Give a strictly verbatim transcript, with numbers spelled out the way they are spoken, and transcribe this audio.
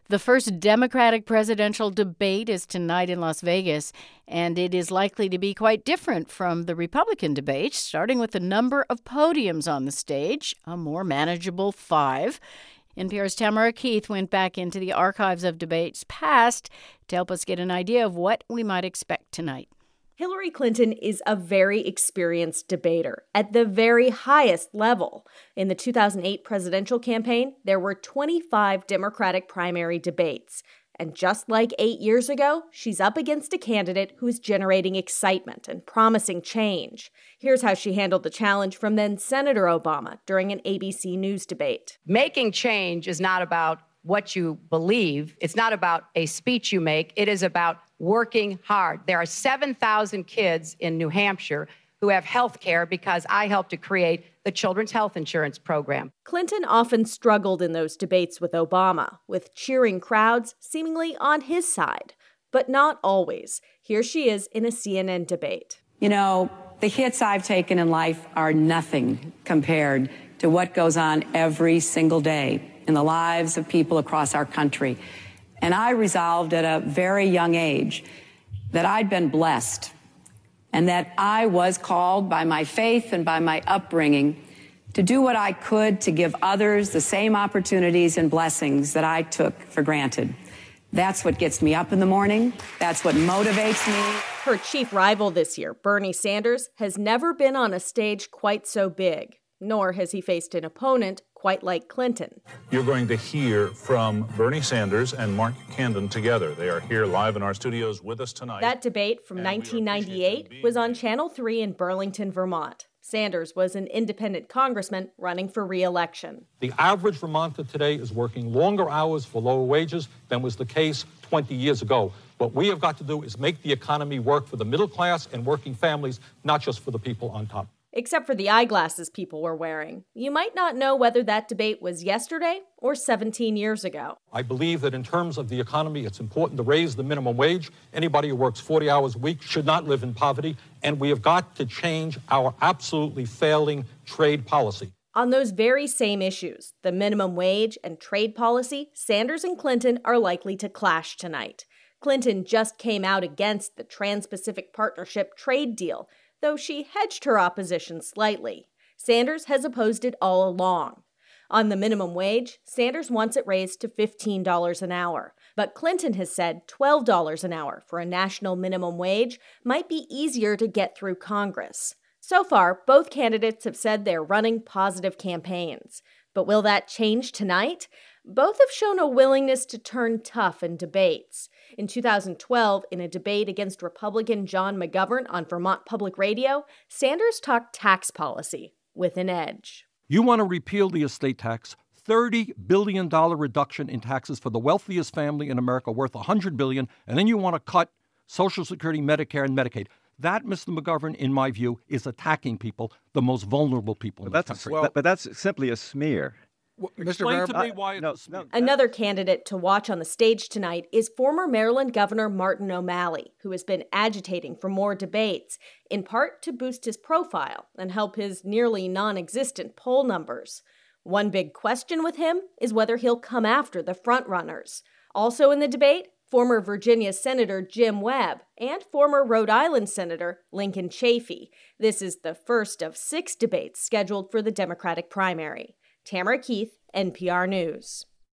The first Democratic presidential debate is tonight in Las Vegas, and it is likely to be quite different from the Republican debate, starting with the number of podiums on the stage, a more manageable five. N P R's Tamara Keith went back into the archives of debates past to help us get an idea of what we might expect tonight. Hillary Clinton is a very experienced debater at the very highest level. In the two thousand eight presidential campaign, there were twenty-five Democratic primary debates. And just like eight years ago, she's up against a candidate who's generating excitement and promising change. Here's how she handled the challenge from then Senator Obama during an A B C News debate. Making change is not about what you believe. It's not about a speech you make. It is about working hard. There are seven thousand kids in New Hampshire who have health care because I helped to create the Children's Health Insurance Program. Clinton often struggled in those debates with Obama, with cheering crowds seemingly on his side. But not always. Here she is in a C N N debate. You know, the hits I've taken in life are nothing compared to what goes on every single day in the lives of people across our country. And I resolved at a very young age that I'd been blessed and that I was called by my faith and by my upbringing to do what I could to give others the same opportunities and blessings that I took for granted. That's what gets me up in the morning. That's what motivates me. Her chief rival this year, Bernie Sanders, has never been on a stage quite so big, nor has he faced an opponent quite like Clinton. You're going to hear from Bernie Sanders and Mark Camden together. They are here live in our studios with us tonight. That debate from nineteen ninety-eight was on Channel three in Burlington, Vermont. Sanders was an independent congressman running for re-election. The average Vermonter today is working longer hours for lower wages than was the case twenty years ago. What we have got to do is make the economy work for the middle class and working families, not just for the people on top. Except for the eyeglasses people were wearing. You might not know whether that debate was yesterday or seventeen years ago. I believe that in terms of the economy, it's important to raise the minimum wage. Anybody who works forty hours a week should not live in poverty. And we have got to change our absolutely failing trade policy. On those very same issues, the minimum wage and trade policy, Sanders and Clinton are likely to clash tonight. Clinton just came out against the Trans-Pacific Partnership trade deal, though she hedged her opposition slightly. Sanders has opposed it all along. On the minimum wage, Sanders wants it raised to fifteen dollars an hour, but Clinton has said twelve dollars an hour for a national minimum wage might be easier to get through Congress. So far, both candidates have said they're running positive campaigns. But will that change tonight? Both have shown a willingness to turn tough in debates. In two thousand twelve, in a debate against Republican John McGovern on Vermont Public Radio, Sanders talked tax policy with an edge. You want to repeal the estate tax, thirty billion dollars reduction in taxes for the wealthiest family in America, worth one hundred billion dollars, and then you want to cut Social Security, Medicare, and Medicaid. That, Mister McGovern, in my view, is attacking people, the most vulnerable people in but the that's, country. Well, but that's simply a smear. Well, Explain to me why no, it's a smear. Another candidate to watch on the stage tonight is former Maryland Governor Martin O'Malley, who has been agitating for more debates, in part to boost his profile and help his nearly non-existent poll numbers. One big question with him is whether he'll come after the frontrunners. Also in the debate, former Virginia Senator Jim Webb and former Rhode Island Senator Lincoln Chafee. This is the first of six debates scheduled for the Democratic primary. Tamara Keith, N P R News.